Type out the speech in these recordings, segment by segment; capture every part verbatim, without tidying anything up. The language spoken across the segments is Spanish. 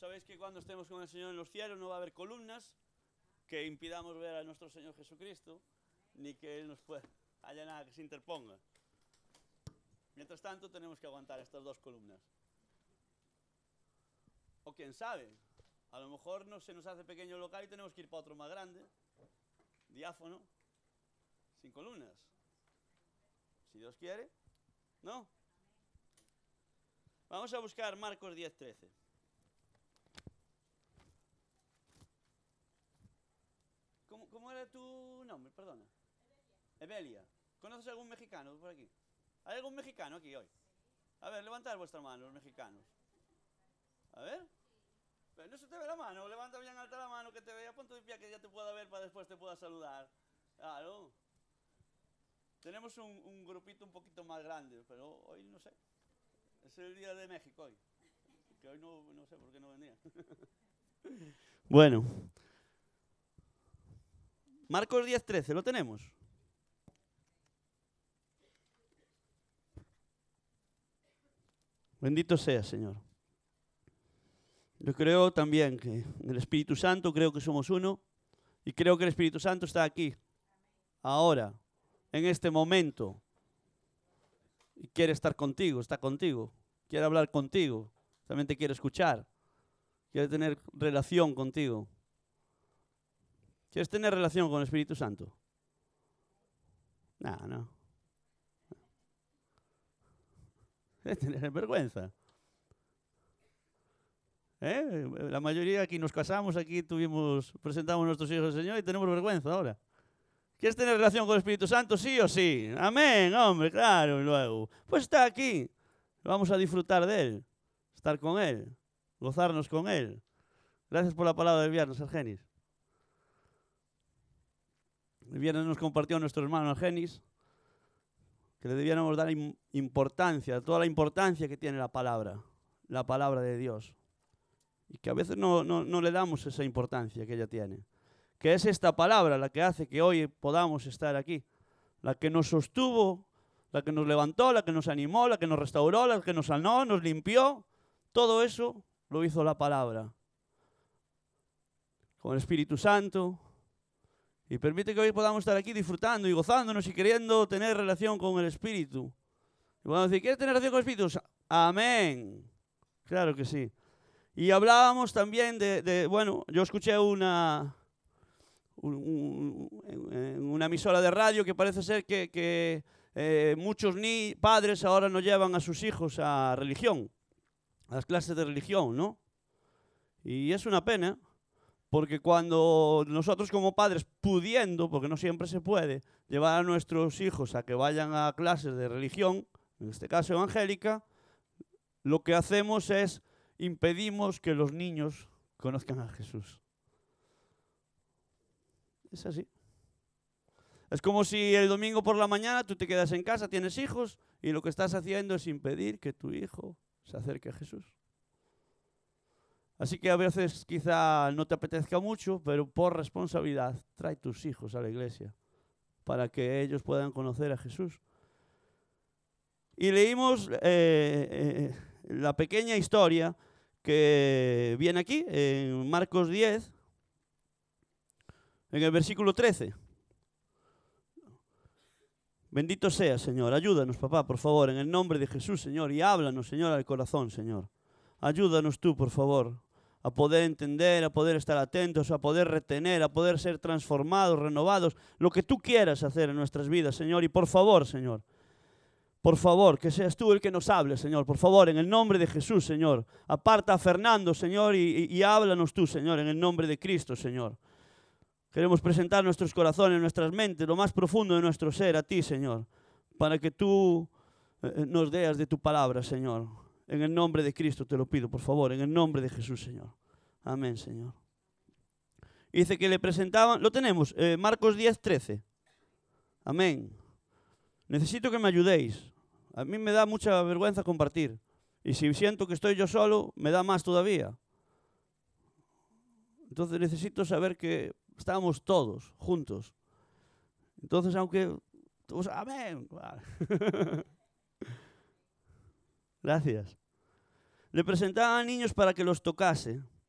sabéis que cuando estemos con el Señor en los cielos no va a haber columnas que impidamos ver a nuestro Señor Jesucristo, ni que Él nos pueda, haya nada que se interponga. Mientras tanto tenemos que aguantar estas dos columnas. O quién sabe, a lo mejor no se nos hace pequeño el local y tenemos que ir para otro más grande, diáfano, sin columnas. Si Dios quiere, ¿no? Vamos a buscar Marcos diez, trece. ¿Cómo, ¿Cómo era tu nombre? Perdona. Evelia. ¿Conoces algún mexicano por aquí? ¿Hay algún mexicano aquí hoy? A ver, levantad vuestra mano, los mexicanos. A ver. Pero no se te ve la mano, levanta bien alta la mano, que te vea, ponte de pie, que ya te pueda ver para después te pueda saludar. Claro. Tenemos un, un grupito un poquito más grande, pero hoy no sé. Es el día de México hoy. Que hoy no, no sé por qué no vendrían. Bueno. Marcos diez, trece, ¿lo tenemos? Bendito sea, Señor. Yo creo también que en el Espíritu Santo, creo que somos uno, y creo que el Espíritu Santo está aquí, ahora, en este momento, y quiere estar contigo, está contigo, quiere hablar contigo, también te quiere escuchar, quiere tener relación contigo. ¿Quieres tener relación con el Espíritu Santo? No, no. Tener vergüenza. ¿Eh? La mayoría aquí nos casamos, aquí tuvimos, presentamos a nuestros hijos al Señor y tenemos vergüenza ahora. ¿Quieres tener relación con el Espíritu Santo? Sí o sí. Amén, hombre, claro. Y luego, pues está aquí. Vamos a disfrutar de Él, estar con Él, gozarnos con Él. Gracias por la palabra del viernes, Argenis. El viernes nos compartió nuestro hermano Argenis que le debiéramos dar importancia, toda la importancia que tiene la palabra, la palabra de Dios. Y que a veces no, no, no le damos esa importancia que ella tiene. Que es esta palabra la que hace que hoy podamos estar aquí. La que nos sostuvo, la que nos levantó, la que nos animó, la que nos restauró, la que nos sanó, nos limpió. Todo eso lo hizo la palabra. Con el Espíritu Santo. Y permite que hoy podamos estar aquí disfrutando y gozándonos y queriendo tener relación con el Espíritu. Y podemos decir, ¿quieres tener relación con el Espíritu? Amén. Claro que sí. Y hablábamos también de, de bueno, yo escuché una, un, un, una emisora de radio que parece ser que, que eh, muchos ni padres ahora no llevan a sus hijos a religión, a las clases de religión, ¿no? Y es una pena. Porque cuando nosotros como padres, pudiendo, porque no siempre se puede, llevar a nuestros hijos a que vayan a clases de religión, en este caso evangélica, lo que hacemos es impedimos que los niños conozcan a Jesús. Es así. Es como si el domingo por la mañana tú te quedas en casa, tienes hijos, y lo que estás haciendo es impedir que tu hijo se acerque a Jesús. Así que a veces quizá no te apetezca mucho, pero por responsabilidad trae tus hijos a la iglesia para que ellos puedan conocer a Jesús. Y leímos eh, eh, la pequeña historia que viene aquí, en Marcos diez, en el versículo trece. Bendito sea, Señor. Ayúdanos, papá, por favor, en el nombre de Jesús, Señor, y háblanos, Señor, al corazón, Señor. Ayúdanos tú, por favor, a poder entender, a poder estar atentos, a poder retener, a poder ser transformados, renovados, lo que tú quieras hacer en nuestras vidas, Señor. Y por favor, Señor, por favor, que seas tú el que nos hable, Señor. Por favor, en el nombre de Jesús, Señor. Aparta a Fernando, Señor, y, y, y háblanos tú, Señor, en el nombre de Cristo, Señor. Queremos presentar nuestros corazones, nuestras mentes, lo más profundo de nuestro ser a ti, Señor, para que tú eh, nos deas de tu palabra, Señor. En el nombre de Cristo te lo pido, por favor, en el nombre de Jesús, Señor. Amén, Señor. Y dice que le presentaban, lo tenemos, eh, Marcos diez, trece. Amén. Necesito que me ayudéis. A mí me da mucha vergüenza compartir. Y si siento que estoy yo solo, me da más todavía. Entonces necesito saber que estamos todos juntos. Entonces, aunque todos, amén. Gracias. Le presentaban a niños para que los tocase.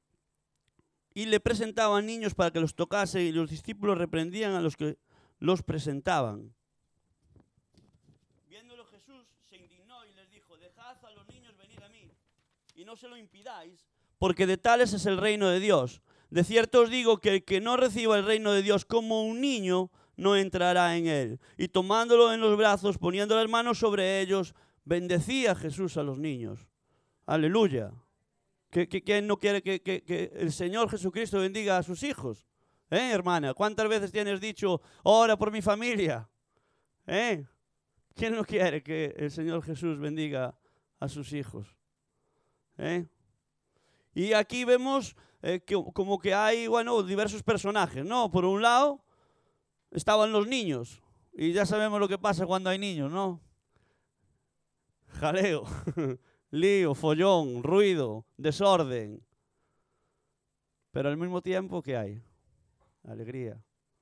y le presentaban niños para que los tocase, y los discípulos reprendían a los que los presentaban. Viéndolo Jesús se indignó y les dijo: dejad a los niños venir a mí, y no se lo impidáis, porque de tales es el reino de Dios. De cierto os digo que el que no reciba el reino de Dios como un niño, no entrará en él. Y tomándolo en los brazos, poniendo las manos sobre ellos, bendecía Jesús a los niños. Aleluya. ¿Quién no quiere que, que, que el Señor Jesucristo bendiga a sus hijos? ¿Eh, hermana? ¿Cuántas veces tienes dicho, ora por mi familia? ¿Eh? ¿Quién no quiere que el Señor Jesús bendiga a sus hijos? ¿Eh? Y aquí vemos eh, que, como que hay, bueno, diversos personajes, ¿no? Por un lado estaban los niños, y ya sabemos lo que pasa cuando hay niños, ¿no? Jaleo, lío, follón, ruido, desorden. Pero al mismo tiempo, ¿qué hay? Alegría,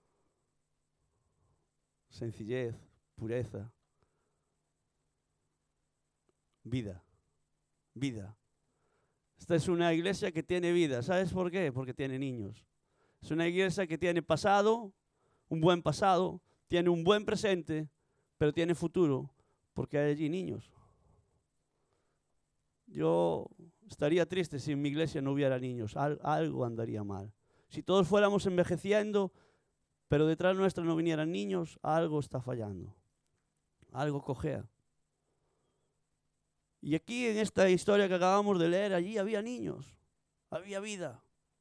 sencillez, pureza, vida, vida. Esta es una iglesia que tiene vida. ¿Sabes por qué? Porque tiene niños. Es una iglesia que tiene pasado, un buen pasado, tiene un buen presente, pero tiene futuro, porque hay allí niños. Yo estaría triste si en mi iglesia no hubiera niños. Al, algo andaría mal. Si todos fuéramos envejeciendo, pero detrás nuestra no vinieran niños, algo está fallando. Algo cojea. Y aquí en esta historia que acabamos de leer, allí había niños, había vida.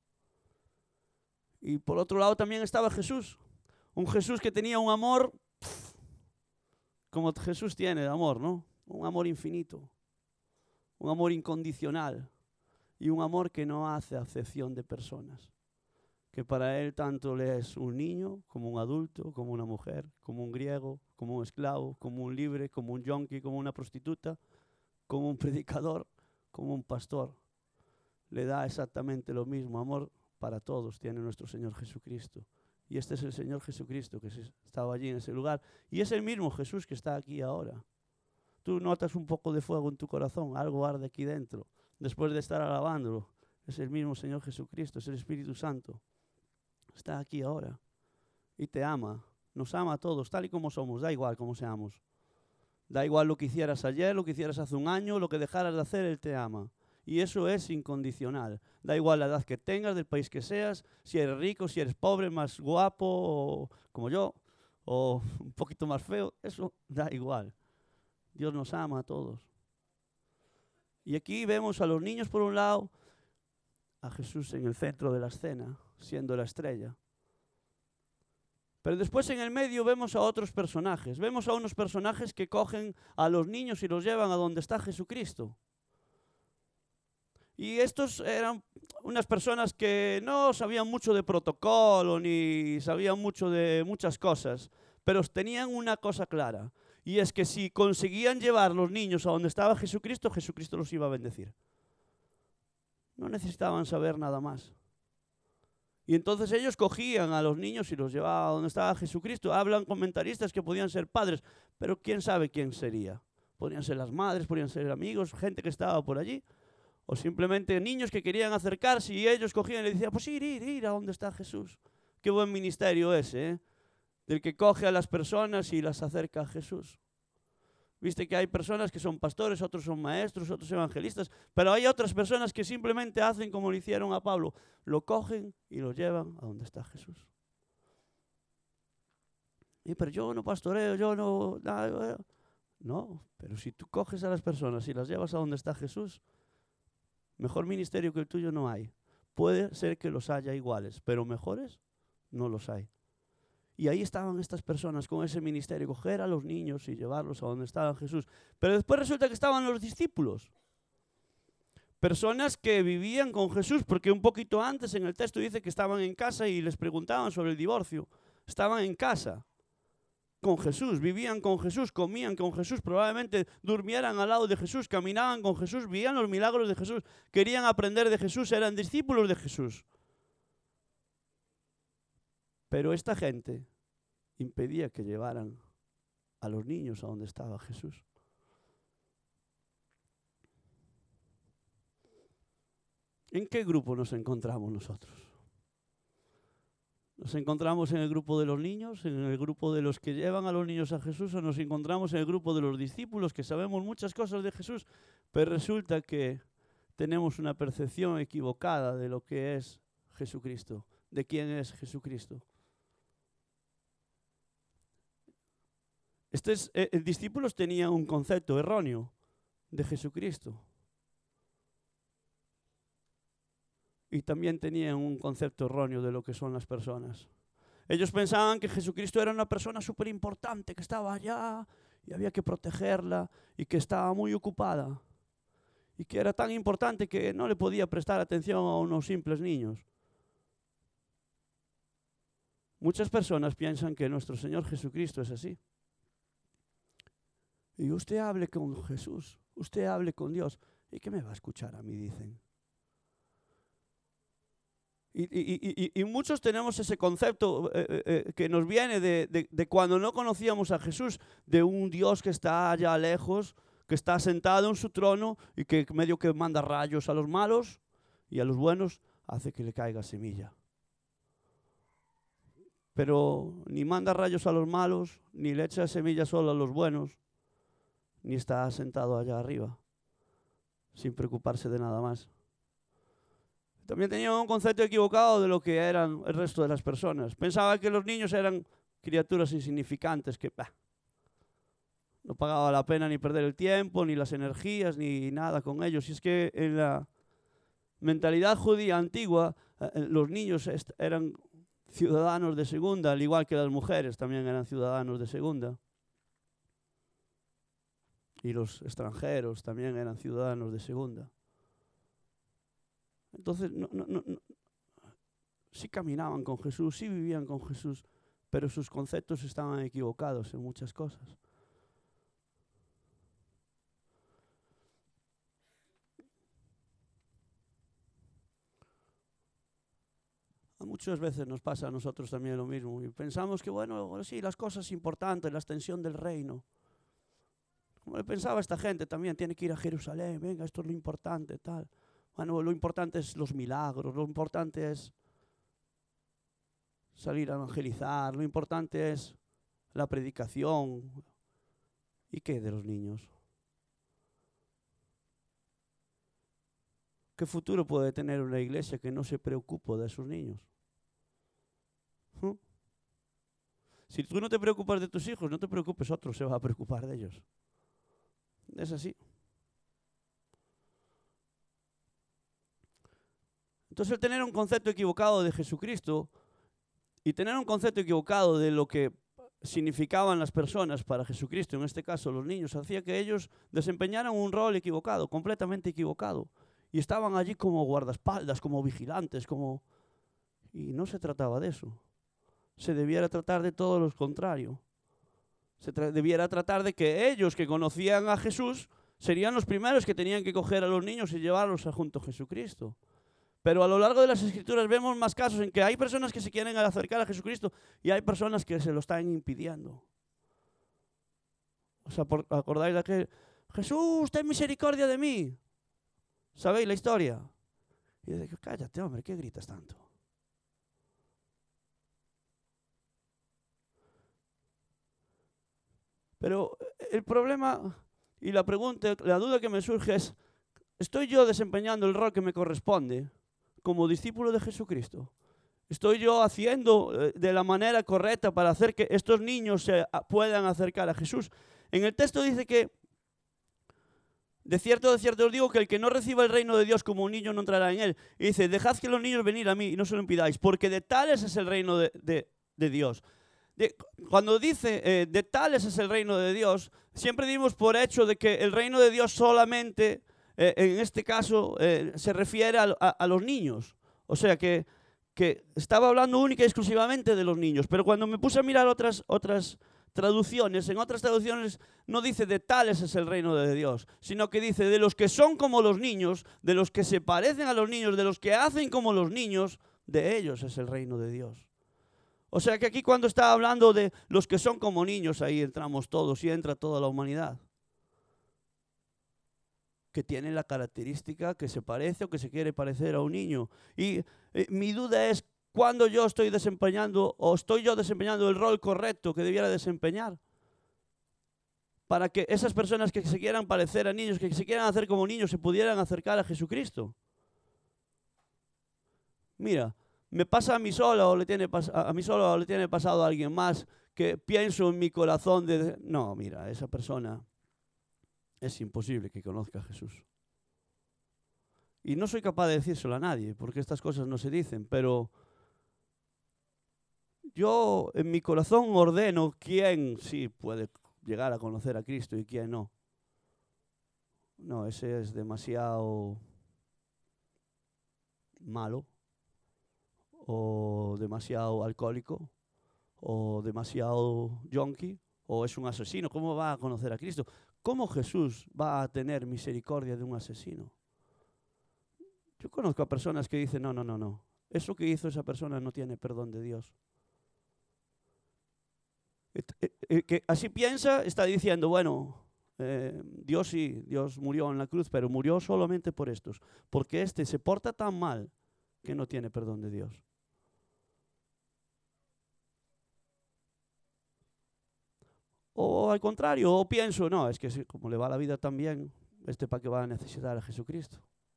Y por otro lado también estaba Jesús. Un Jesús que tenía un amor, pff, como Jesús tiene de amor, ¿no? Un amor infinito, un amor incondicional y un amor que no hace acepción de personas. Que para él tanto le es un niño, como un adulto, como una mujer, como un griego, como un esclavo, como un libre, como un yonki, como una prostituta, como un predicador, como un pastor. Le da exactamente lo mismo. Amor para todos tiene nuestro Señor Jesucristo. Y este es el Señor Jesucristo que estaba allí en ese lugar. Y es el mismo Jesús que está aquí ahora. Tú notas un poco de fuego en tu corazón, algo arde aquí dentro, después de estar alabándolo. Es el mismo Señor Jesucristo, es el Espíritu Santo. Está aquí ahora y te ama. Nos ama a todos, tal y como somos, da igual cómo seamos. Da igual lo que hicieras ayer, lo que hicieras hace un año, lo que dejaras de hacer, Él te ama. Y eso es incondicional. Da igual la edad que tengas, del país que seas, si eres rico, si eres pobre, más guapo, o como yo, o un poquito más feo, eso da igual. Dios nos ama a todos. Y aquí vemos a los niños por un lado, a Jesús en el centro de la escena, siendo la estrella. Pero después en el medio vemos a otros personajes. Vemos a unos personajes que cogen a los niños y los llevan a donde está Jesucristo. Y estos eran unas personas que no sabían mucho de protocolo ni sabían mucho de muchas cosas, pero tenían una cosa clara, y es que si conseguían llevar los niños a donde estaba Jesucristo, Jesucristo los iba a bendecir. No necesitaban saber nada más. Y entonces ellos cogían a los niños y los llevaban a donde estaba Jesucristo. Hablan comentaristas que podían ser padres, pero quién sabe quién sería. Podrían ser las madres, podrían ser amigos, gente que estaba por allí. O simplemente niños que querían acercarse y ellos cogían y le decían, pues ir, ir, ir a donde está Jesús. Qué buen ministerio ese, ¿eh? Del que coge a las personas y las acerca a Jesús. Viste que hay personas que son pastores, otros son maestros, otros evangelistas, pero hay otras personas que simplemente hacen como lo hicieron a Pablo. Lo cogen y lo llevan a donde está Jesús. Y pero yo no pastoreo, yo no... No, pero si tú coges a las personas y las llevas a donde está Jesús, mejor ministerio que el tuyo no hay. Puede ser que los haya iguales, pero mejores no los hay. Y ahí estaban estas personas con ese ministerio, coger a los niños y llevarlos a donde estaba Jesús. Pero después resulta que estaban los discípulos. Personas que vivían con Jesús, porque un poquito antes en el texto dice que estaban en casa y les preguntaban sobre el divorcio. Estaban en casa con Jesús, vivían con Jesús, comían con Jesús, probablemente durmieran al lado de Jesús, caminaban con Jesús, veían los milagros de Jesús, querían aprender de Jesús, eran discípulos de Jesús. Pero esta gente impedía que llevaran a los niños a donde estaba Jesús. ¿En qué grupo nos encontramos nosotros? ¿Nos encontramos en el grupo de los niños, en el grupo de los que llevan a los niños a Jesús, o nos encontramos en el grupo de los discípulos que sabemos muchas cosas de Jesús, pero resulta que tenemos una percepción equivocada de lo que es Jesucristo, de quién es Jesucristo? Estos eh, discípulos tenían un concepto erróneo de Jesucristo. Y también tenían un concepto erróneo de lo que son las personas. Ellos pensaban que Jesucristo era una persona súper importante, que estaba allá y había que protegerla y que estaba muy ocupada. Y que era tan importante que no le podía prestar atención a unos simples niños. Muchas personas piensan que nuestro Señor Jesucristo es así. Y usted hable con Jesús, usted hable con Dios. ¿Y qué me va a escuchar a mí? Dicen. Y, y, y, y muchos tenemos ese concepto eh, eh, que nos viene de, de, de cuando no conocíamos a Jesús, de un Dios que está allá lejos, que está sentado en su trono y que medio que manda rayos a los malos y a los buenos hace que le caiga semilla. Pero ni manda rayos a los malos, ni le echa semilla solo a los buenos, ni está sentado allá arriba, sin preocuparse de nada más. También tenía un concepto equivocado de lo que eran el resto de las personas. Pensaba que los niños eran criaturas insignificantes, que bah, no pagaba la pena ni perder el tiempo, ni las energías, ni nada con ellos. Y es que en la mentalidad judía antigua, eh, los niños eran ciudadanos de segunda, al igual que las mujeres también eran ciudadanos de segunda. Y los extranjeros también eran ciudadanos de segunda. Entonces, no, no, no, no. sí caminaban con Jesús, sí vivían con Jesús, pero sus conceptos estaban equivocados en muchas cosas. Muchas veces nos pasa a nosotros también lo mismo. Y pensamos que, bueno, sí, las cosas importantes, la extensión del reino. Como le pensaba esta gente también, tiene que ir a Jerusalén, venga, esto es lo importante, tal. Bueno, lo importante es los milagros, lo importante es salir a evangelizar, lo importante es la predicación. ¿Y qué de los niños? ¿Qué futuro puede tener una iglesia que no se preocupe de sus niños? ¿Mm? Si tú no te preocupas de tus hijos, no te preocupes, otro se va a preocupar de ellos. Es así. Entonces, el tener un concepto equivocado de Jesucristo y tener un concepto equivocado de lo que significaban las personas para Jesucristo, en este caso los niños, hacía que ellos desempeñaran un rol equivocado, completamente equivocado. Y estaban allí como guardaespaldas, como vigilantes, como... Y no se trataba de eso. Se debiera tratar de todo lo contrario. Se tra- debiera tratar de que ellos que conocían a Jesús serían los primeros que tenían que coger a los niños y llevarlos a junto a Jesucristo. Pero a lo largo de las Escrituras vemos más casos en que hay personas que se quieren acercar a Jesucristo y hay personas que se lo están impidiendo. ¿Os acordáis de aquel? Jesús, ten misericordia de mí. ¿Sabéis la historia? Y dice, cállate, hombre, ¿qué gritas tanto? Pero el problema y la pregunta, la duda que me surge es, ¿estoy yo desempeñando el rol que me corresponde como discípulo de Jesucristo? ¿Estoy yo haciendo de la manera correcta para hacer que estos niños se puedan acercar a Jesús? En el texto dice que, de cierto, de cierto os digo que el que no reciba el reino de Dios como un niño no entrará en él. Y dice, dejad que los niños venir a mí y no se lo impidáis, porque de tales es el reino de, de, de Dios. De, cuando dice eh, de tales es el reino de Dios, siempre dimos por hecho de que el reino de Dios solamente, eh, en este caso, eh, se refiere a, a, a los niños. O sea que, que estaba hablando única y exclusivamente de los niños. Pero cuando me puse a mirar otras, otras traducciones, en otras traducciones no dice de tales es el reino de Dios, sino que dice de los que son como los niños, de los que se parecen a los niños, de los que hacen como los niños, de ellos es el reino de Dios. O sea que aquí cuando está hablando de los que son como niños, ahí entramos todos y entra toda la humanidad. Que tiene la característica que se parece o que se quiere parecer a un niño. Y eh, mi duda es, ¿Cuándo yo estoy desempeñando o estoy yo desempeñando el rol correcto que debiera desempeñar? Para que esas personas que se quieran parecer a niños, que se quieran hacer como niños, se pudieran acercar a Jesucristo. Mira, me pasa a mí solo o le tiene, a mí solo o le tiene pasado a alguien más que pienso en mi corazón de, no, mira, esa persona es imposible que conozca a Jesús. Y no soy capaz de decírselo a nadie, porque estas cosas no se dicen, pero yo en mi corazón ordeno quién sí puede llegar a conocer a Cristo y quién no. No, ese es demasiado malo, o demasiado alcohólico, o demasiado yonki, o es un asesino. ¿Cómo va a conocer a Cristo? ¿Cómo Jesús va a tener misericordia de un asesino? Yo conozco a personas que dicen, no, no, no, no. Eso que hizo esa persona no tiene perdón de Dios. El que así piensa está diciendo, bueno, eh, Dios sí, Dios murió en la cruz, pero murió solamente por estos. Porque este se porta tan mal que no tiene perdón de Dios. O al contrario, o pienso, no, es que si, como le va la vida tan bien, este para qué va a necesitar a Jesucristo.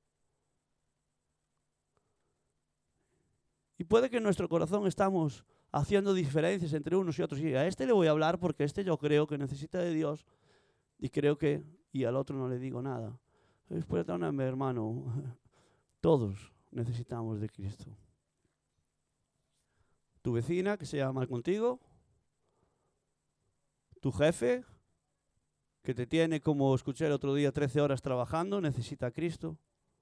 Y puede que en nuestro corazón estamos haciendo diferencias entre unos y otros. Y a este le voy a hablar porque este yo creo que necesita de Dios y creo que, y al otro no le digo nada. Después, hermano, todos necesitamos de Cristo. Tu vecina que se llama mal contigo, tu jefe que te tiene, como escuché el otro día, trece horas trabajando, necesita a Cristo.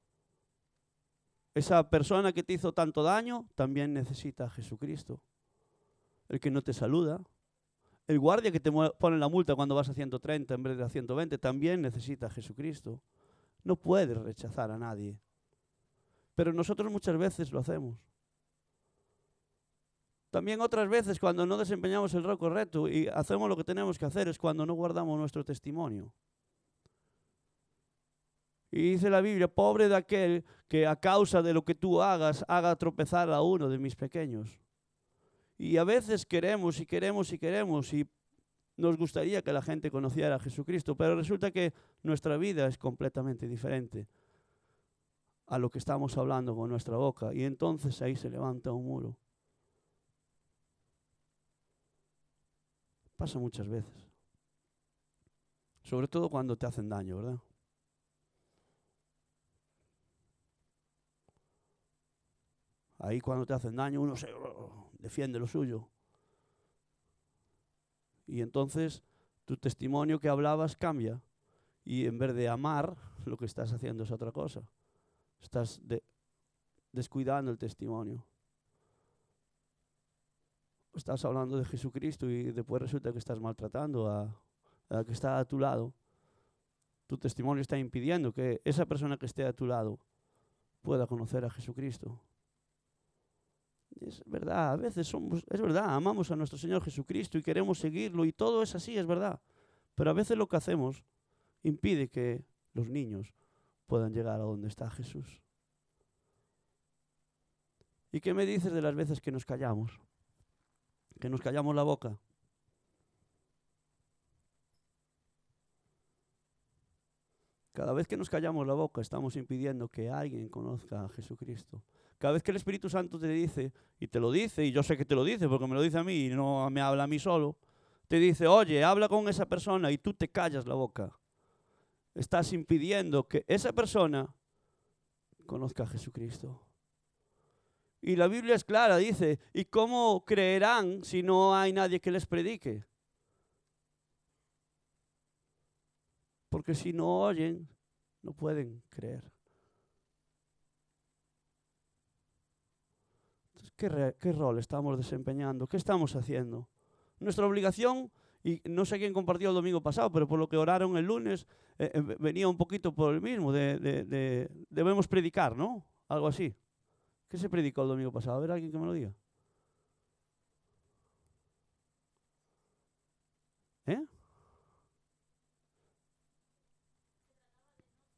Esa persona que te hizo tanto daño también necesita a Jesucristo. El que no te saluda. El guardia que te pone la multa cuando vas a ciento treinta en vez de a ciento veinte también necesita a Jesucristo. No puedes rechazar a nadie. Pero nosotros muchas veces lo hacemos. También otras veces cuando no desempeñamos el rol correcto y hacemos lo que tenemos que hacer es cuando no guardamos nuestro testimonio. Y dice la Biblia, pobre de aquel que a causa de lo que tú hagas, haga tropezar a uno de mis pequeños. Y a veces queremos y queremos y queremos y nos gustaría que la gente conociera a Jesucristo, pero resulta que nuestra vida es completamente diferente a lo que estamos hablando con nuestra boca. Y entonces ahí se levanta un muro. Pasa muchas veces. Sobre todo cuando te hacen daño, ¿verdad? Ahí cuando te hacen daño uno se oh, defiende lo suyo. Y entonces tu testimonio que hablabas cambia. Y en vez de amar, lo que estás haciendo es otra cosa. Estás de, descuidando el testimonio. Estás hablando de Jesucristo y después resulta que estás maltratando a, a que está a tu lado. Tu testimonio está impidiendo que esa persona que esté a tu lado pueda conocer a Jesucristo. Es verdad, a veces somos, es verdad, amamos a nuestro Señor Jesucristo y queremos seguirlo y todo es así, es verdad. Pero a veces lo que hacemos impide que los niños puedan llegar a donde está Jesús. ¿Y qué me dices de las veces que nos callamos? Que nos callamos la boca. Cada vez que nos callamos la boca estamos impidiendo que alguien conozca a Jesucristo. Cada vez que el Espíritu Santo te dice, y te lo dice, y yo sé que te lo dice porque me lo dice a mí y no me habla a mí solo, te dice, oye, habla con esa persona y tú te callas la boca. Estás impidiendo que esa persona conozca a Jesucristo. Y la Biblia es clara, dice, ¿y cómo creerán si no hay nadie que les predique? Porque si no oyen, no pueden creer. Entonces, ¿qué, re, ¿qué rol estamos desempeñando? ¿Qué estamos haciendo? Nuestra obligación, y no sé quién compartió el domingo pasado, pero por lo que oraron el lunes, eh, eh, venía un poquito por el mismo, de, de, de, debemos predicar, ¿no? Algo así. ¿Qué se predicó el domingo pasado? A ver, alguien que me lo diga. ¿Eh?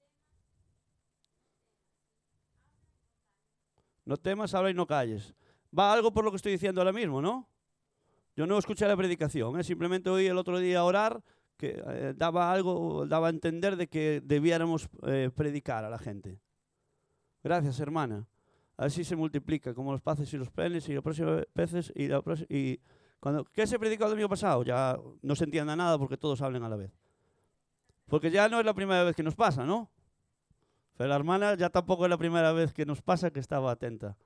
No temas, habla y no calles. Va algo por lo que estoy diciendo ahora mismo, ¿no? Yo no escuché la predicación, ¿eh? Simplemente oí el otro día orar que eh, daba algo, daba a entender de que debiéramos eh, predicar a la gente. Gracias, hermana. Así se multiplica, como los peces y los penes y los próximos peces y, la próxima, y cuando ¿qué se predicó el domingo pasado? Ya no se entienda nada porque todos hablan a la vez. Porque ya no es la primera vez que nos pasa, ¿no? Pero la hermana ya tampoco es la primera vez que nos pasa que estaba atenta.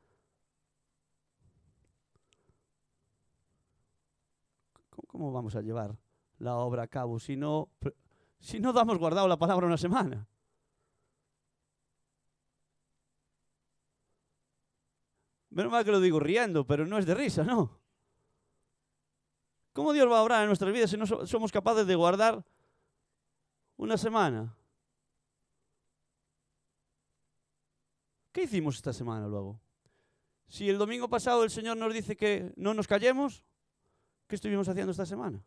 ¿Cómo vamos a llevar la obra a cabo si no, si no damos guardado la palabra una semana? Menos mal que lo digo riendo, pero no es de risa, ¿no? ¿Cómo Dios va a obrar en nuestras vidas si no somos capaces de guardar una semana? ¿Qué hicimos esta semana luego? Si el domingo pasado el Señor nos dice que no nos callemos, ¿qué estuvimos haciendo esta semana?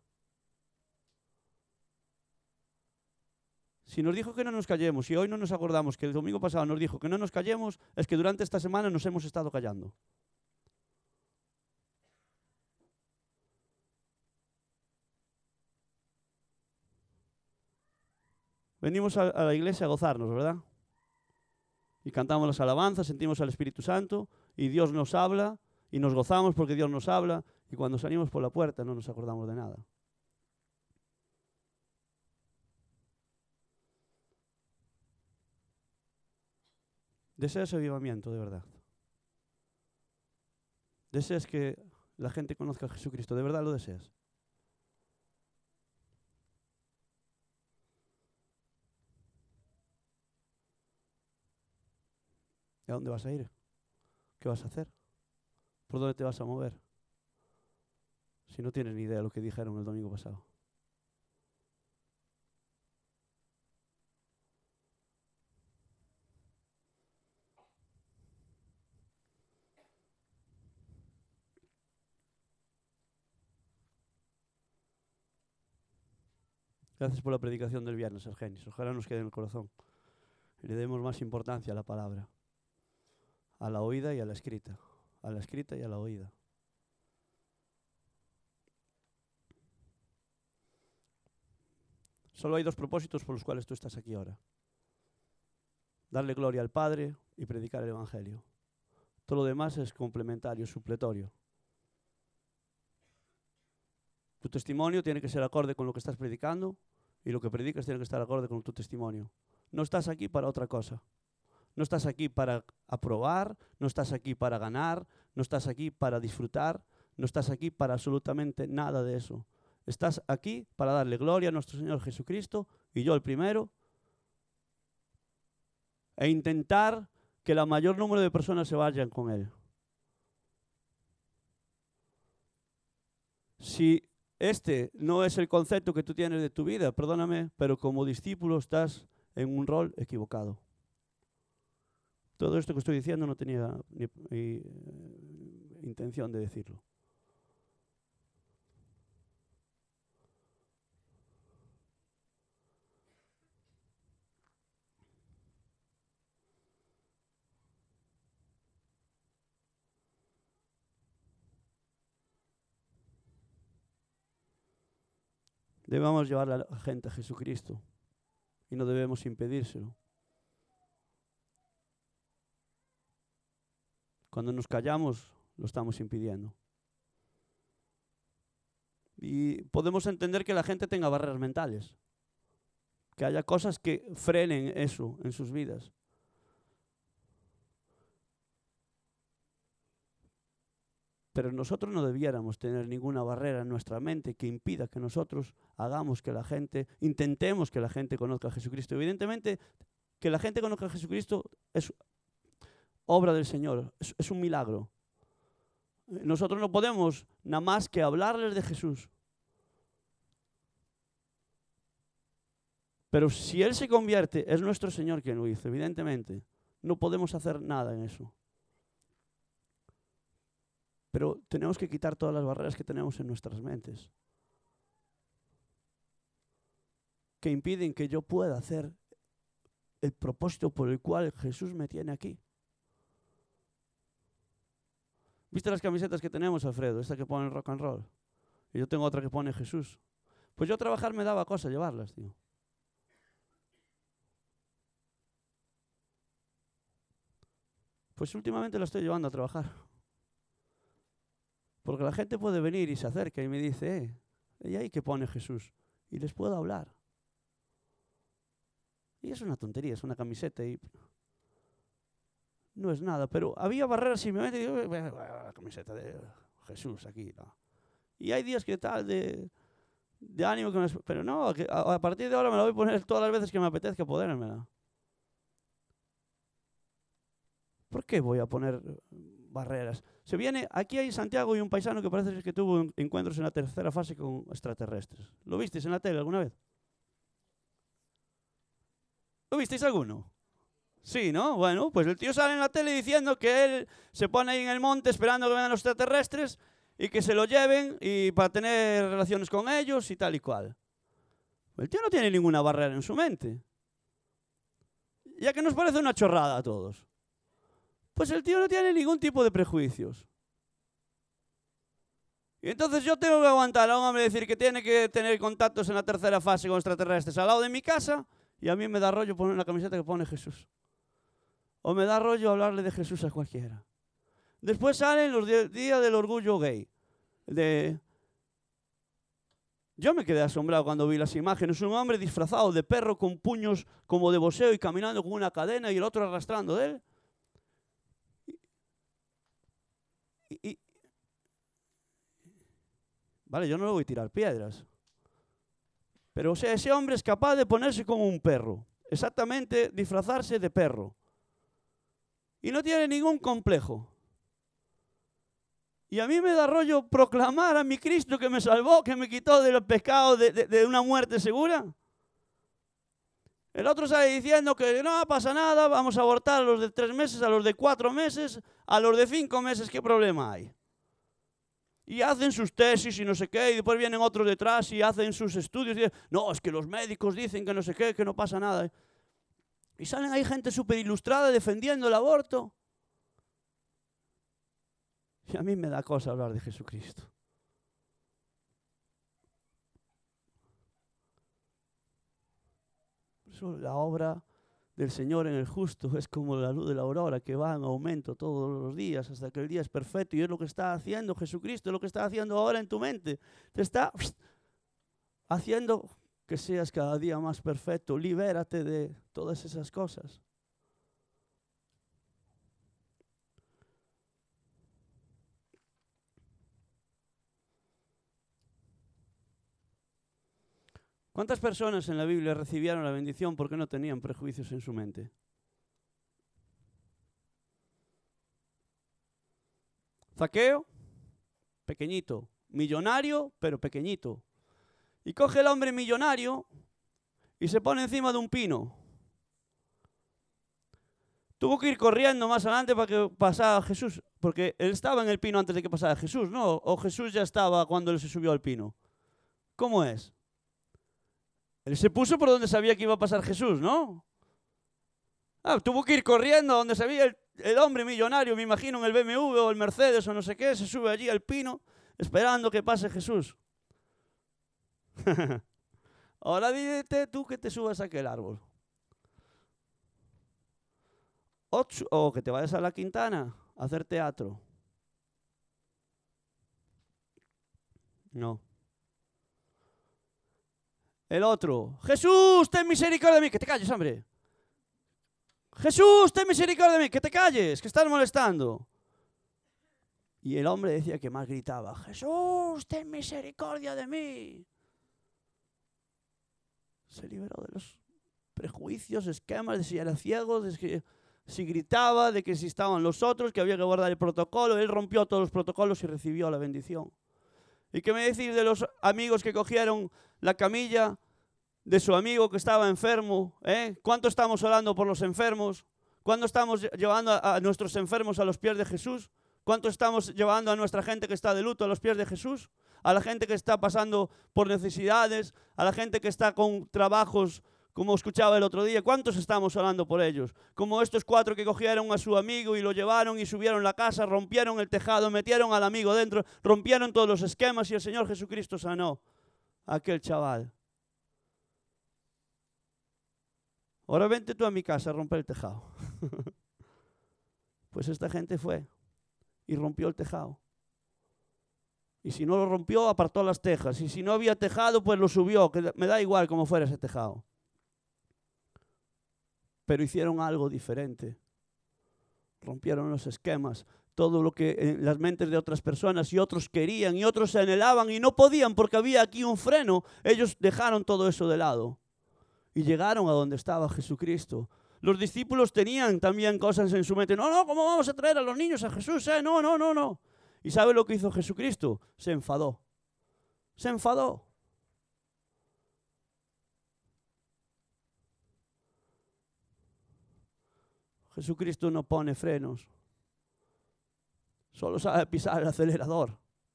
Si nos dijo que no nos callemos y hoy no nos acordamos que el domingo pasado nos dijo que no nos callemos, es que durante esta semana nos hemos estado callando. Venimos a, a la iglesia a gozarnos, ¿verdad? Y cantamos las alabanzas, sentimos al Espíritu Santo y Dios nos habla y nos gozamos porque Dios nos habla y cuando salimos por la puerta no nos acordamos de nada. ¿Deseas avivamiento de verdad? ¿Deseas que la gente conozca a Jesucristo? ¿De verdad lo deseas? ¿Y a dónde vas a ir? ¿Qué vas a hacer? ¿Por dónde te vas a mover? Si no tienes ni idea de lo que dijeron el domingo pasado. Gracias por la predicación del viernes, Argenis. Ojalá nos quede en el corazón y le demos más importancia a la palabra, a la oída y a la escrita, a la escrita y a la oída. Solo hay dos propósitos por los cuales tú estás aquí ahora. Darle gloria al Padre y predicar el Evangelio. Todo lo demás es complementario, supletorio. Tu testimonio tiene que ser acorde con lo que estás predicando y lo que predicas tiene que estar acorde con tu testimonio. No estás aquí para otra cosa. No estás aquí para aprobar, no estás aquí para ganar, no estás aquí para disfrutar, no estás aquí para absolutamente nada de eso. Estás aquí para darle gloria a nuestro Señor Jesucristo, y yo el primero, e intentar que el mayor número de personas se vayan con Él. Si este no es el concepto que tú tienes de tu vida, perdóname, pero como discípulo estás en un rol equivocado. Todo esto que estoy diciendo no tenía ni, ni eh, intención de decirlo. Debemos llevar a la gente a Jesucristo y no debemos impedírselo. Cuando nos callamos, lo estamos impidiendo. Y podemos entender que la gente tenga barreras mentales, que haya cosas que frenen eso en sus vidas. Pero nosotros no debiéramos tener ninguna barrera en nuestra mente que impida que nosotros hagamos que la gente, intentemos que la gente conozca a Jesucristo. Evidentemente, que la gente conozca a Jesucristo es obra del Señor, es, es un milagro. Nosotros no podemos nada más que hablarles de Jesús. Pero si Él se convierte, es nuestro Señor quien lo hizo, evidentemente. No podemos hacer nada en eso. Pero tenemos que quitar todas las barreras que tenemos en nuestras mentes, que impiden que yo pueda hacer el propósito por el cual Jesús me tiene aquí. ¿Viste las camisetas que tenemos, Alfredo? Esta que pone rock and roll. Y yo tengo otra que pone Jesús. Pues yo a trabajar me daba cosa llevarlas, tío. Pues últimamente la estoy llevando a trabajar. Porque la gente puede venir y se acerca y me dice, eh, ¿y ahí qué pone Jesús? Y les puedo hablar. Y es una tontería, es una camiseta y no es nada. Pero había barreras simplemente, digo, la camiseta de Jesús aquí, ¿no? Y hay días que tal de, de ánimo, que me, pero no, que a, a partir de ahora me la voy a poner todas las veces que me apetezca ponérmela. ¿Por qué voy a poner barreras? Se viene, aquí hay Santiago y un paisano que parece que tuvo encuentros en la tercera fase con extraterrestres. ¿Lo visteis en la tele alguna vez? ¿Lo visteis alguno? Sí, ¿no? Bueno, pues el tío sale en la tele diciendo que él se pone ahí en el monte esperando que vengan los extraterrestres y que se lo lleven y para tener relaciones con ellos y tal y cual. El tío no tiene ninguna barrera en su mente. Ya que nos parece una chorrada a todos. Pues el tío no tiene ningún tipo de prejuicios. Y entonces yo tengo que aguantar a un hombre decir que tiene que tener contactos en la tercera fase con extraterrestres al lado de mi casa y a mí me da rollo poner una camiseta que pone Jesús. O me da rollo hablarle de Jesús a cualquiera. Después salen los días del orgullo gay. De... Yo me quedé asombrado cuando vi las imágenes. Un hombre disfrazado de perro con puños como de boxeo y caminando con una cadena y el otro arrastrando de él. Y, y, vale, yo no le voy a tirar piedras. Pero o sea, ese hombre es capaz de ponerse como un perro. Exactamente, disfrazarse de perro. Y no tiene ningún complejo. Y a mí me da rollo proclamar a mi Cristo que me salvó, que me quitó del pecado de, de, de una muerte segura. El otro sale diciendo que no pasa nada, vamos a abortar a los de tres meses, a los de cuatro meses, a los de cinco meses, ¿qué problema hay? Y hacen sus tesis y no sé qué, y después vienen otros detrás y hacen sus estudios. Y dicen, no, es que los médicos dicen que no sé qué, que no pasa nada. Y salen ahí gente súper ilustrada defendiendo el aborto. Y a mí me da cosa hablar de Jesucristo. Por eso la obra del Señor en el justo es como la luz de la aurora que va en aumento todos los días hasta que el día es perfecto. Y es lo que está haciendo Jesucristo, es lo que está haciendo ahora en tu mente. Te está haciendo que seas cada día más perfecto. Libérate de todas esas cosas. ¿Cuántas personas en la Biblia recibieron la bendición porque no tenían prejuicios en su mente? Zaqueo, pequeñito. Millonario, pero pequeñito. Y coge el hombre millonario y se pone encima de un pino. Tuvo que ir corriendo más adelante para que pasara Jesús, porque él estaba en el pino antes de que pasara Jesús, ¿no? O Jesús ya estaba cuando él se subió al pino. ¿Cómo es? Él se puso por donde sabía que iba a pasar Jesús, ¿no? Ah, tuvo que ir corriendo donde sabía el, el hombre millonario, me imagino, en el B M W o el Mercedes o no sé qué, se sube allí al pino esperando que pase Jesús. Ahora dite tú que te subas a aquel árbol. O, o que te vayas a la Quintana a hacer teatro. No. El otro, Jesús, ten misericordia de mí. Que te calles, hombre. Jesús, ten misericordia de mí. Que te calles, que estás molestando. Y el hombre decía que más gritaba, Jesús, ten misericordia de mí. Se liberó de los prejuicios, esquemas, de si era ciego, de que si gritaba, de que si estaban los otros, que había que guardar el protocolo. Él rompió todos los protocolos y recibió la bendición. ¿Y qué me decís de los amigos que cogieron la camilla de su amigo que estaba enfermo? ¿Eh? ¿Cuánto estamos orando por los enfermos? ¿Cuánto estamos llevando a, a nuestros enfermos a los pies de Jesús? ¿Cuánto estamos llevando a nuestra gente que está de luto a los pies de Jesús? A la gente que está pasando por necesidades, a la gente que está con trabajos Como escuchaba el otro día, ¿cuántos estamos orando por ellos? Como estos cuatro que cogieron a su amigo y lo llevaron y subieron la casa, rompieron el tejado, metieron al amigo dentro, rompieron todos los esquemas y el Señor Jesucristo sanó a aquel chaval. Ahora vente tú a mi casa a romper el tejado. Pues esta gente fue y rompió el tejado. Y si no lo rompió, apartó las tejas. Y si no había tejado, pues lo subió, que me da igual cómo fuera ese tejado. Pero hicieron algo diferente. Rompieron los esquemas, todo lo que en las mentes de otras personas y otros querían y otros se anhelaban y no podían porque había aquí un freno. Ellos dejaron todo eso de lado y llegaron a donde estaba Jesucristo. Los discípulos tenían también cosas en su mente. No, no, ¿cómo vamos a traer a los niños a Jesús? Eh? No, no, no, no. ¿Y sabe lo que hizo Jesucristo? Se enfadó. Se enfadó. Jesucristo no pone frenos. Solo sabe pisar el acelerador.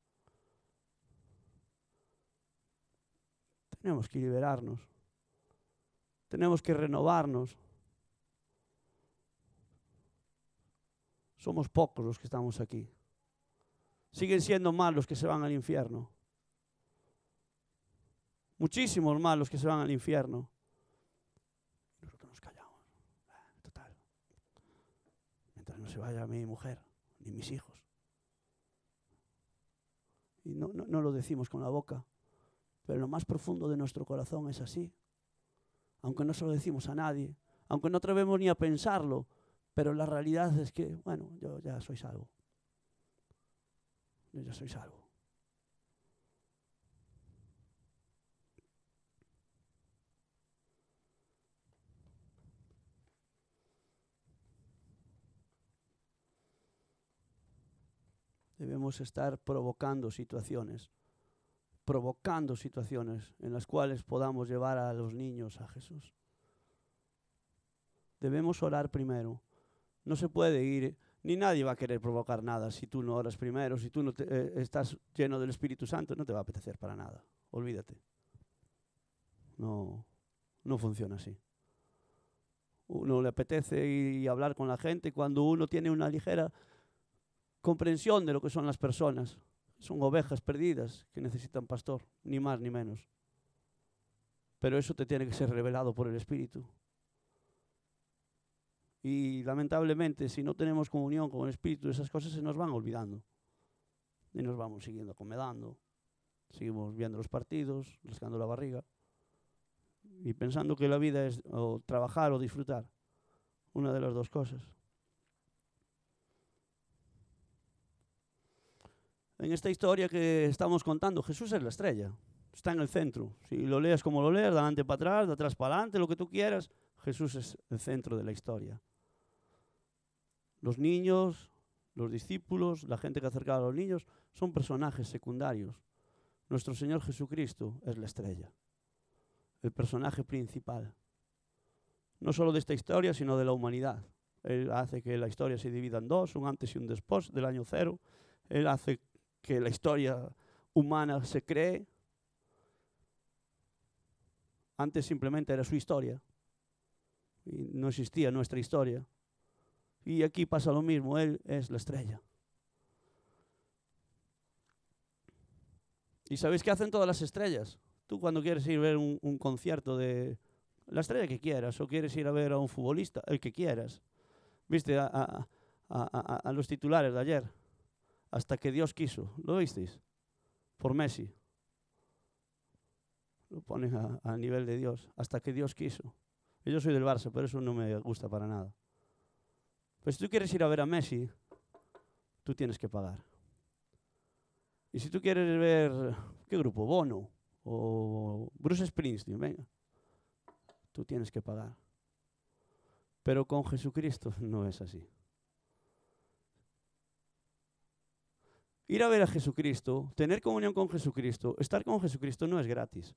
Tenemos que liberarnos. Tenemos que renovarnos. Somos pocos los que estamos aquí. Siguen siendo más los que se van al infierno. Muchísimos más los que se van al infierno. Nosotros nos callamos. Total. Mientras no se vaya mi mujer, ni mis hijos. Y no, no, no lo decimos con la boca, pero en lo más profundo de nuestro corazón es así. Aunque no se lo decimos a nadie, aunque no atrevemos ni a pensarlo, pero la realidad es que, bueno, yo ya soy salvo. Yo ya soy salvo. Debemos estar provocando situaciones, provocando situaciones en las cuales podamos llevar a los niños a Jesús. Debemos orar primero. No se puede ir, ni nadie va a querer provocar nada si tú no oras primero, si tú no te, eh, estás lleno del Espíritu Santo, no te va a apetecer para nada. Olvídate. No, no funciona así. Uno le apetece ir y hablar con la gente cuando uno tiene una ligera comprensión de lo que son las personas. Son ovejas perdidas que necesitan pastor, ni más ni menos. Pero eso te tiene que ser revelado por el Espíritu. Y lamentablemente, si no tenemos comunión con el Espíritu, esas cosas se nos van olvidando. Y nos vamos siguiendo acomodando. Seguimos viendo los partidos, rascando la barriga. Y pensando que la vida es o trabajar o disfrutar. Una de las dos cosas. En esta historia que estamos contando, Jesús es la estrella. Está en el centro. Si lo lees como lo lees, de adelante para atrás, de atrás para adelante, lo que tú quieras, Jesús es el centro de la historia. Los niños, los discípulos, la gente que acercaba a los niños, son personajes secundarios. Nuestro Señor Jesucristo es la estrella, el personaje principal. No solo de esta historia, sino de la humanidad. Él hace que la historia se divida en dos, un antes y un después del año cero. Él hace que la historia humana se cree. Antes simplemente era su historia y no existía nuestra historia. Y aquí pasa lo mismo, Él es la estrella. ¿Y sabéis qué hacen todas las estrellas? Tú cuando quieres ir a ver un, un concierto de la estrella que quieras, o quieres ir a ver a un futbolista, el que quieras. ¿Viste a, a, a, a los titulares de ayer? Hasta que Dios quiso. ¿Lo visteis? Por Messi. Lo ponen a, a nivel de Dios. Hasta que Dios quiso. Y yo soy del Barça, pero eso no me gusta para nada. Pues si tú quieres ir a ver a Messi, tú tienes que pagar. Y si tú quieres ver, ¿qué grupo? Bono o Bruce Springsteen, venga, tú tienes que pagar. Pero con Jesucristo no es así. Ir a ver a Jesucristo, tener comunión con Jesucristo, estar con Jesucristo no es gratis.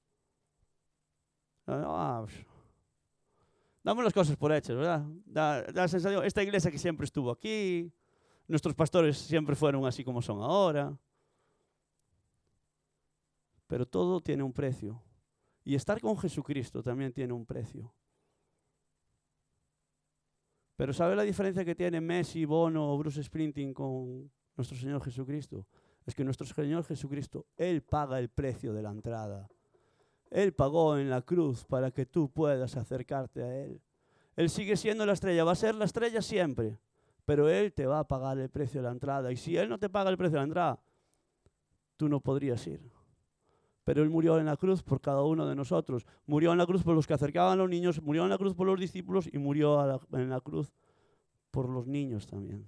Ah, damos las cosas por hechas, ¿verdad? Da, da la sensación, esta iglesia que siempre estuvo aquí, nuestros pastores siempre fueron así como son ahora. Pero todo tiene un precio. Y estar con Jesucristo también tiene un precio. Pero ¿sabe la diferencia que tiene Messi, Bono o Bruce Springsteen con nuestro Señor Jesucristo? Es que nuestro Señor Jesucristo, Él paga el precio de la entrada. Él pagó en la cruz para que tú puedas acercarte a Él. Él sigue siendo la estrella, va a ser la estrella siempre, pero Él te va a pagar el precio de la entrada. Y si Él no te paga el precio de la entrada, tú no podrías ir. Pero Él murió en la cruz por cada uno de nosotros. Murió en la cruz por los que acercaban a los niños, murió en la cruz por los discípulos y murió a la, en la cruz por los niños también.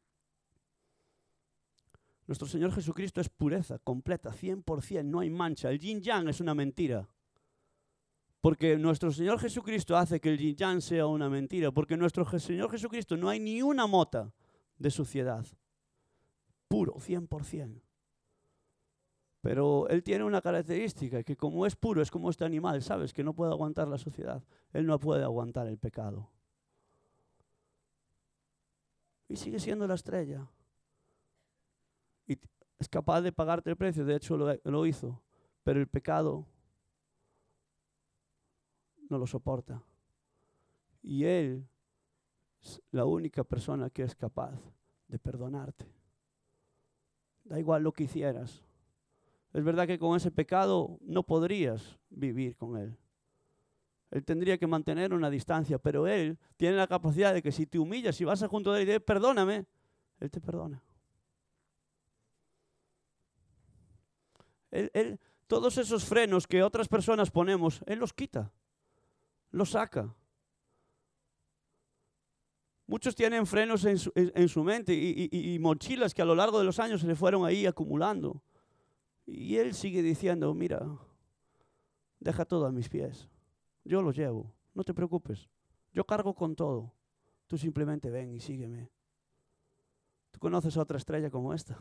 Nuestro Señor Jesucristo es pureza completa, cien por ciento, no hay mancha. El yin yang es una mentira. Porque nuestro Señor Jesucristo hace que el yin yang sea una mentira. Porque nuestro Señor Jesucristo no hay ni una mota de suciedad. Puro, cien por ciento. Pero Él tiene una característica, que como es puro, es como este animal, ¿sabes? Que no puede aguantar la suciedad. Él no puede aguantar el pecado. Y sigue siendo la estrella. Y es capaz de pagarte el precio, de hecho lo, lo hizo, pero el pecado no lo soporta. Y Él es la única persona que es capaz de perdonarte. Da igual lo que hicieras. Es verdad que con ese pecado no podrías vivir con Él. Él tendría que mantener una distancia, pero Él tiene la capacidad de que si te humillas, si vas a junto de Él y dices, perdóname, Él te perdona. Él, él, todos esos frenos que otras personas ponemos, Él los quita, los saca. Muchos tienen frenos en su, en, en su mente y, y, y mochilas que a lo largo de los años se le fueron ahí acumulando. Y Él sigue diciendo, mira, deja todo a mis pies. Yo los llevo, no te preocupes. Yo cargo con todo. Tú simplemente ven y sígueme. ¿Tú conoces a otra estrella como esta?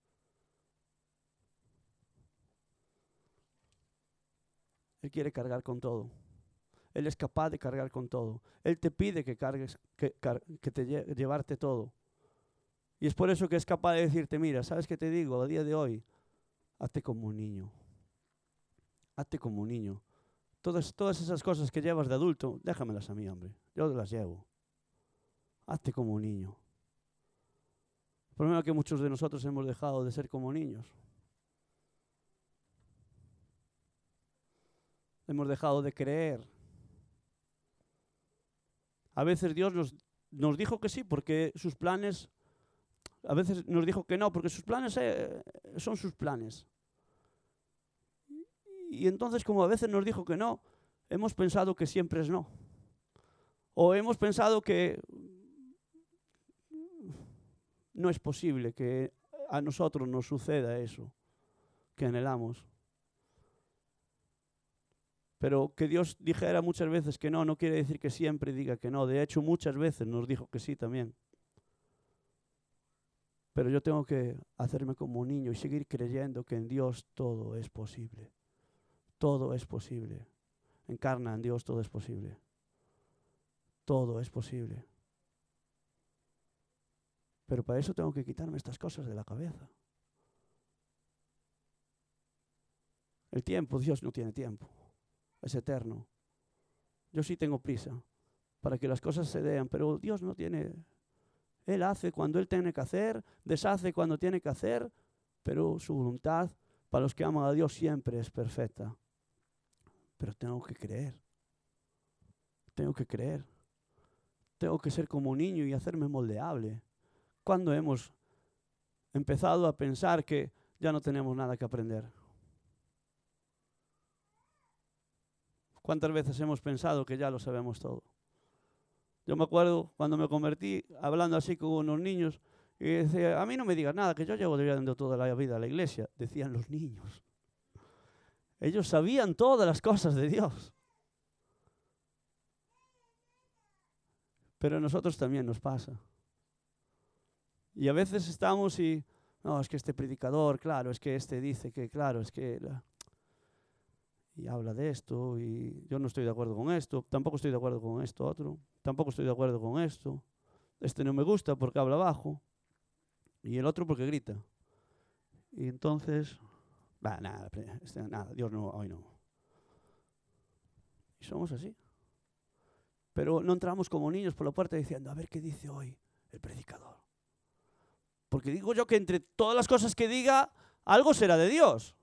Él quiere cargar con todo. Él es capaz de cargar con todo. Él te pide que cargues, que, car, que te lle llevarte todo. Y es por eso que es capaz de decirte, mira, ¿sabes qué te digo? A día de hoy, hazte como un niño. Hazte como un niño. Todas, todas esas cosas que llevas de adulto, déjamelas a mí, hombre. Yo las llevo. Hazte como un niño. El problema es que muchos de nosotros hemos dejado de ser como niños. Hemos dejado de creer. A veces Dios nos, nos dijo que sí porque sus planes, a veces nos dijo que no porque sus planes eh, son sus planes. Y entonces, como a veces nos dijo que no, hemos pensado que siempre es no. O hemos pensado que no es posible que a nosotros nos suceda eso que anhelamos. Pero que Dios dijera muchas veces que no, no quiere decir que siempre diga que no. De hecho, muchas veces nos dijo que sí también. Pero yo tengo que hacerme como un niño y seguir creyendo que en Dios todo es posible. Todo es posible. Encarna en Dios, todo es posible. Todo es posible. Pero para eso tengo que quitarme estas cosas de la cabeza. El tiempo, Dios no tiene tiempo. Es eterno. Yo sí tengo prisa para que las cosas se den, pero Dios no tiene. Él hace cuando Él tiene que hacer, deshace cuando tiene que hacer, pero su voluntad para los que aman a Dios siempre es perfecta. Pero tengo que creer. Tengo que creer. Tengo que ser como un niño y hacerme moldeable. ¿Cuándo hemos empezado a pensar que ya no tenemos nada que aprender? ¿Cuántas veces hemos pensado que ya lo sabemos todo? Yo me acuerdo cuando me convertí, hablando así con unos niños, y decía, a mí no me digas nada, que yo llevo viviendo toda la vida a la iglesia. Decían los niños. Ellos sabían todas las cosas de Dios. Pero a nosotros también nos pasa. Y a veces estamos y, no, es que este predicador, claro, es que este dice que, claro, es que... La, y habla de esto, y yo no estoy de acuerdo con esto, tampoco estoy de acuerdo con esto otro, tampoco estoy de acuerdo con esto, este no me gusta porque habla bajo, y el otro porque grita. Y entonces, bah, nada, este, nada, Dios no, hoy no. Y somos así. Pero no entramos como niños por la puerta diciendo, a ver qué dice hoy el predicador. Porque digo yo que entre todas las cosas que diga, algo será de Dios.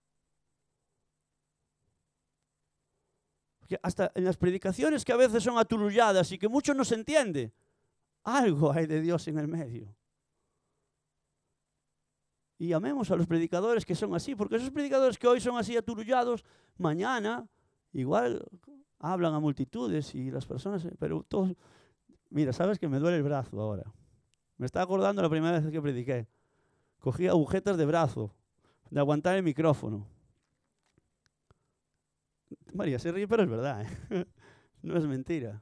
Porque hasta en las predicaciones que a veces son aturulladas y que mucho no se entiende, algo hay de Dios en el medio. Y amemos a los predicadores que son así, porque esos predicadores que hoy son así aturullados, mañana igual hablan a multitudes y las personas, pero todos, mira, sabes que me duele el brazo ahora. Me estaba acordando la primera vez que prediqué. Cogí agujetas de brazo, de aguantar el micrófono. María se ríe, pero es verdad, ¿eh? No es mentira.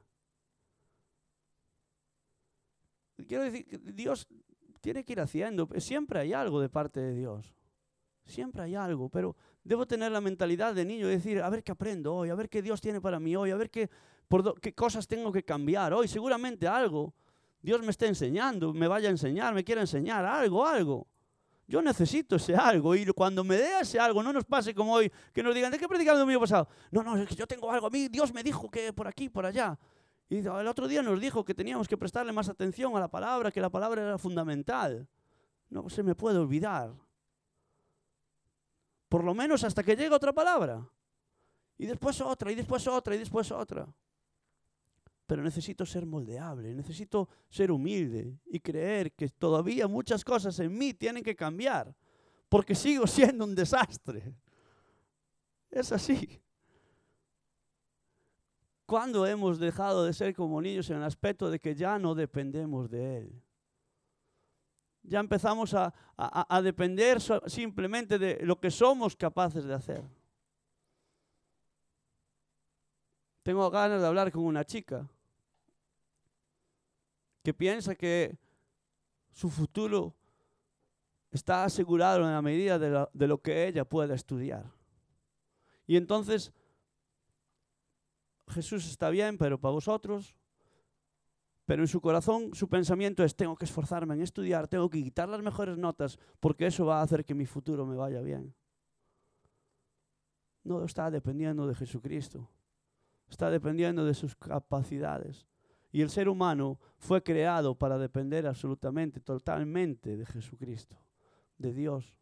Quiero decir que Dios tiene que ir haciendo. Siempre hay algo de parte de Dios. Siempre hay algo, pero debo tener la mentalidad de niño y decir, a ver qué aprendo hoy, a ver qué Dios tiene para mí hoy, a ver qué, por do, qué cosas tengo que cambiar hoy. Seguramente algo Dios me está enseñando, me vaya a enseñar, me quiere enseñar algo, algo. Yo necesito ese algo y cuando me dé ese algo, no nos pase como hoy, que nos digan, ¿de qué predicaron el domingo pasado? No, no, es que yo tengo algo, a mí Dios me dijo que por aquí, por allá. Y el otro día nos dijo que teníamos que prestarle más atención a la palabra, que la palabra era fundamental. No se me puede olvidar. Por lo menos hasta que llegue otra palabra. Y después otra, y después otra, y después otra. Pero necesito ser moldeable, necesito ser humilde y creer que todavía muchas cosas en mí tienen que cambiar, porque sigo siendo un desastre. Es así. ¿Cuándo hemos dejado de ser como niños en el aspecto de que ya no dependemos de Él? Ya empezamos a, a, a depender so, simplemente de lo que somos capaces de hacer. Tengo ganas de hablar con una chica que piensa que su futuro está asegurado en la medida de, la, de lo que ella pueda estudiar. Y entonces, Jesús está bien, pero para vosotros. Pero en su corazón, su pensamiento es, tengo que esforzarme en estudiar, tengo que quitar las mejores notas, porque eso va a hacer que mi futuro me vaya bien. No está dependiendo de Jesucristo. Está dependiendo de sus capacidades. Y el ser humano fue creado para depender absolutamente, totalmente de Jesucristo, de Dios.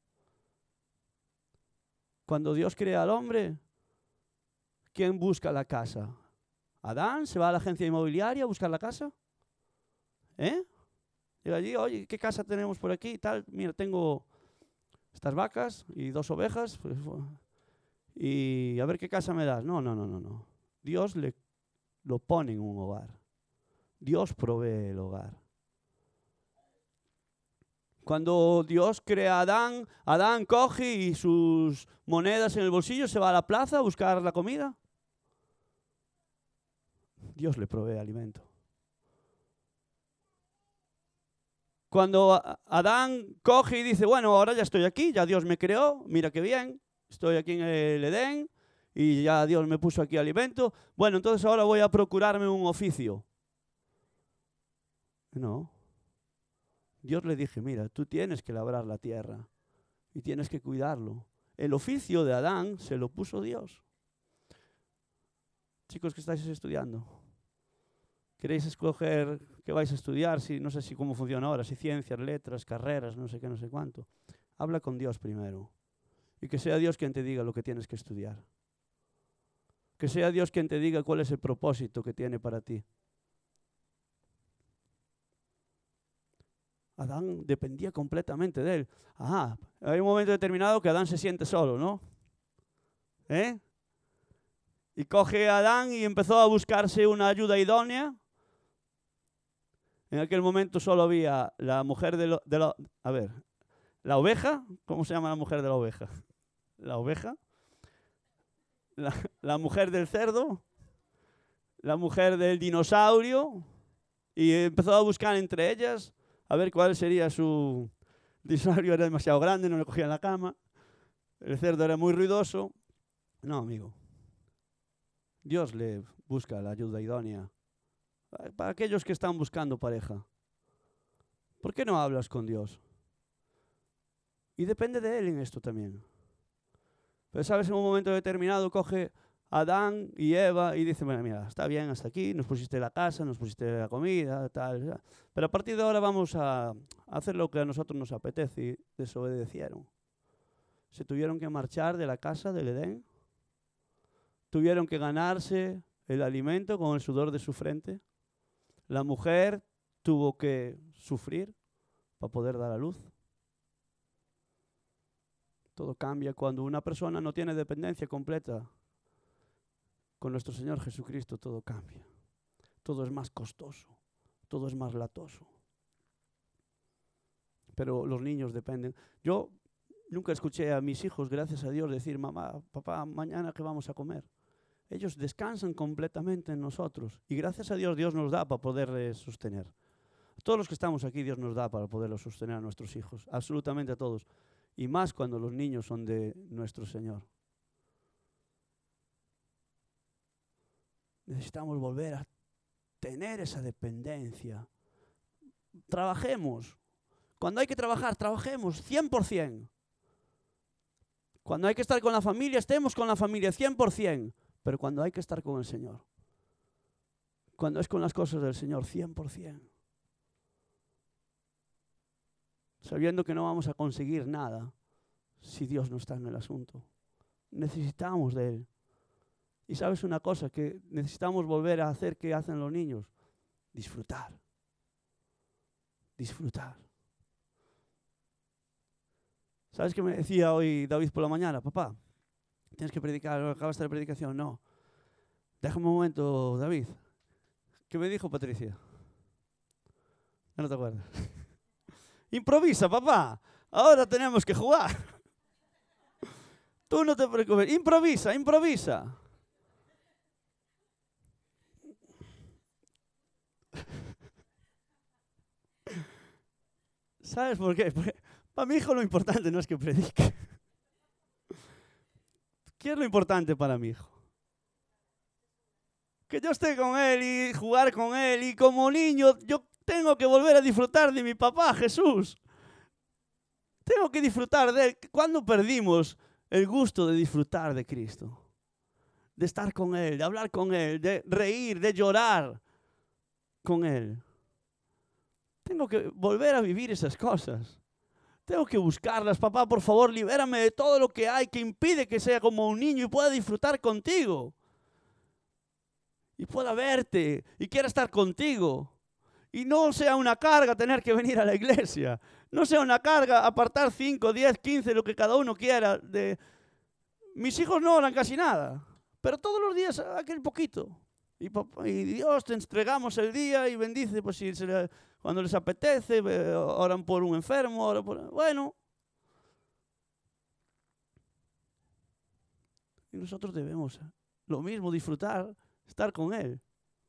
Cuando Dios crea al hombre, ¿quién busca la casa? ¿Adán se va a la agencia inmobiliaria a buscar la casa? ¿Eh? Llega allí, oye, ¿qué casa tenemos por aquí? Tal, mira, tengo estas vacas y dos ovejas, pues, y a ver qué casa me das. No, no, no, no, no. Dios le, lo pone en un hogar. Dios provee el hogar. Cuando Dios crea a Adán, Adán coge y sus monedas en el bolsillo se va a la plaza a buscar la comida. Dios le provee alimento. Cuando Adán coge y dice, bueno, ahora ya estoy aquí, ya Dios me creó, mira qué bien, estoy aquí en el Edén y ya Dios me puso aquí alimento, bueno, entonces ahora voy a procurarme un oficio. No. Dios le dije, mira, tú tienes que labrar la tierra y tienes que cuidarlo. El oficio de Adán se lo puso Dios. Chicos que estáis estudiando, ¿queréis escoger qué vais a estudiar? Si, no sé si cómo funciona ahora, si ciencias, letras, carreras, no sé qué, no sé cuánto. Habla con Dios primero y que sea Dios quien te diga lo que tienes que estudiar. Que sea Dios quien te diga cuál es el propósito que tiene para ti. Adán dependía completamente de él. Ajá, hay un momento determinado que Adán se siente solo, ¿no? ¿Eh? Y coge a Adán y empezó a buscarse una ayuda idónea. En aquel momento solo había la mujer de, lo, de la... A ver, la oveja. ¿Cómo se llama la mujer de la oveja? La oveja. La, la mujer del cerdo. La mujer del dinosaurio. Y empezó a buscar entre ellas a ver cuál sería su... El dinosaurio era demasiado grande, no le cogía en la cama. El cerdo era muy ruidoso. No, amigo. Dios le busca la ayuda idónea. Para aquellos que están buscando pareja. ¿Por qué no hablas con Dios? Y depende de Él en esto también. Pero sabes, en un momento determinado coge Adán y Eva y dicen, bueno, mira, está bien hasta aquí, nos pusiste la casa, nos pusiste la comida, tal, pero a partir de ahora vamos a hacer lo que a nosotros nos apetece, y desobedecieron. Se tuvieron que marchar de la casa del Edén, tuvieron que ganarse el alimento con el sudor de su frente. La mujer tuvo que sufrir para poder dar a luz. Todo cambia cuando una persona no tiene dependencia completa. Con nuestro Señor Jesucristo todo cambia. Todo es más costoso, todo es más latoso. Pero los niños dependen. Yo nunca escuché a mis hijos, gracias a Dios, decir, mamá, papá, mañana ¿qué vamos a comer? Ellos descansan completamente en nosotros. Y gracias a Dios, Dios nos da para poderles sostener. Todos los que estamos aquí, Dios nos da para poderlos sostener a nuestros hijos. Absolutamente a todos. Y más cuando los niños son de nuestro Señor. Necesitamos volver a tener esa dependencia. Trabajemos. Cuando hay que trabajar, trabajemos cien por ciento. Cuando hay que estar con la familia, estemos con la familia cien por ciento. Pero cuando hay que estar con el Señor, cuando es con las cosas del Señor, cien por ciento. Sabiendo que no vamos a conseguir nada si Dios no está en el asunto. Necesitamos de Él. Y sabes una cosa, que necesitamos volver a hacer que hacen los niños. Disfrutar. Disfrutar. ¿Sabes qué me decía hoy David por la mañana? Papá, tienes que predicar, acabaste la predicación. No. Déjame un momento, David. ¿Qué me dijo Patricia? Ya no te acuerdas. Improvisa, papá. Ahora tenemos que jugar. Tú no te preocupes. Improvisa, improvisa. ¿Sabes por qué? Porque para mi hijo lo importante no es que predique. ¿Qué es lo importante para mi hijo? Que yo esté con él y jugar con él. Y como niño yo tengo que volver a disfrutar de mi papá, Jesús. Tengo que disfrutar de él. ¿Cuándo perdimos el gusto de disfrutar de Cristo? De estar con Él, de hablar con Él, de reír, de llorar con Él. Tengo que volver a vivir esas cosas. Tengo que buscarlas. Papá, por favor, libérame de todo lo que hay que impide que sea como un niño y pueda disfrutar contigo. Y pueda verte y quiera estar contigo. Y no sea una carga tener que venir a la iglesia. No sea una carga apartar cinco, diez, quince, lo que cada uno quiera. De... Mis hijos no oran casi nada. Pero todos los días aquel poquito. Y, papá, y Dios te entregamos el día y bendice, pues si se le, cuando les apetece, oran por un enfermo, oran por... Bueno. Y nosotros debemos lo mismo, disfrutar, estar con Él.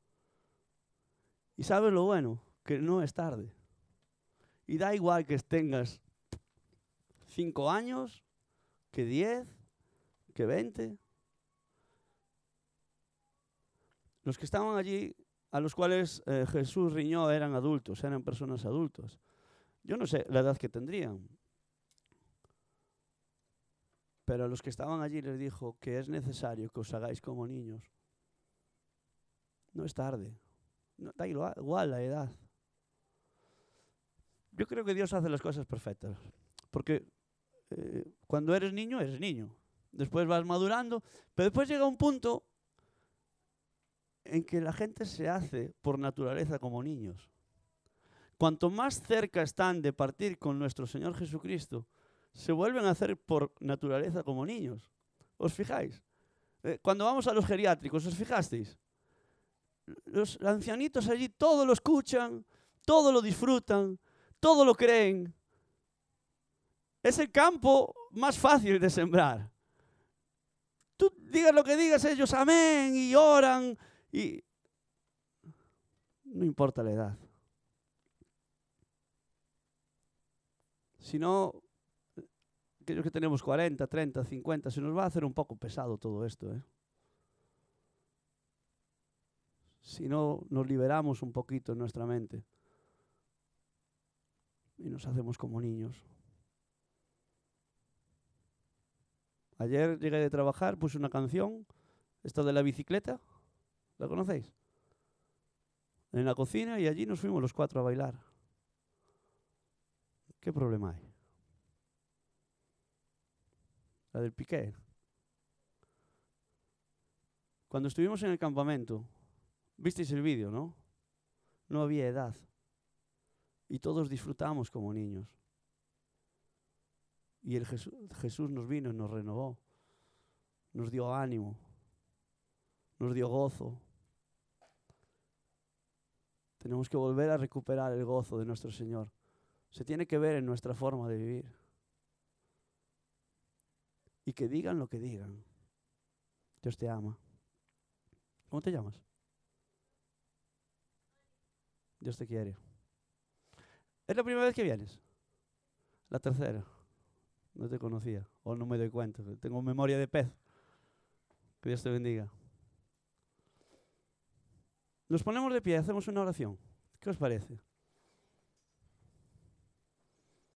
Y sabes lo bueno, que no es tarde. Y da igual que tengas cinco años, que diez, que veinte. Los que estaban allí, a los cuales eh, Jesús riñó, eran adultos, eran personas adultas. Yo no sé la edad que tendrían. Pero a los que estaban allí les dijo que es necesario que os hagáis como niños. No es tarde. No, da igual la edad. Yo creo que Dios hace las cosas perfectas. Porque eh, cuando eres niño, eres niño. Después vas madurando. Pero después llega un punto en que la gente se hace por naturaleza como niños. Cuanto más cerca están de partir con nuestro Señor Jesucristo, se vuelven a hacer por naturaleza como niños. ¿Os fijáis? Eh, cuando vamos a los geriátricos, ¿os fijasteis? Los ancianitos allí todo lo escuchan, todo lo disfrutan, todo lo creen. Es el campo más fácil de sembrar. Tú digas lo que digas, ellos amén y oran y no importa la edad. Si no, aquellos que tenemos cuarenta, treinta, cincuenta, se nos va a hacer un poco pesado todo esto, ¿eh? Si no nos liberamos un poquito en nuestra mente y nos hacemos como niños. Ayer llegué de trabajar, puse una canción Esta de la bicicleta, ¿la conocéis? En la cocina, y allí nos fuimos los cuatro a bailar. ¿Qué problema hay? La del piqué. Cuando estuvimos en el campamento, visteis el vídeo, ¿no? No había edad. Y todos disfrutamos como niños. Y el Jesús, Jesús nos vino y nos renovó. Nos dio ánimo. Nos dio gozo. Tenemos que volver a recuperar el gozo de nuestro Señor. Se tiene que ver en nuestra forma de vivir. Y que digan lo que digan. Dios te ama. ¿Cómo te llamas? Dios te quiere. ¿Es la primera vez que vienes? La tercera. No te conocía. O no me doy cuenta. Tengo memoria de pez. Que Dios te bendiga. Nos ponemos de pie, hacemos una oración. ¿Qué os parece?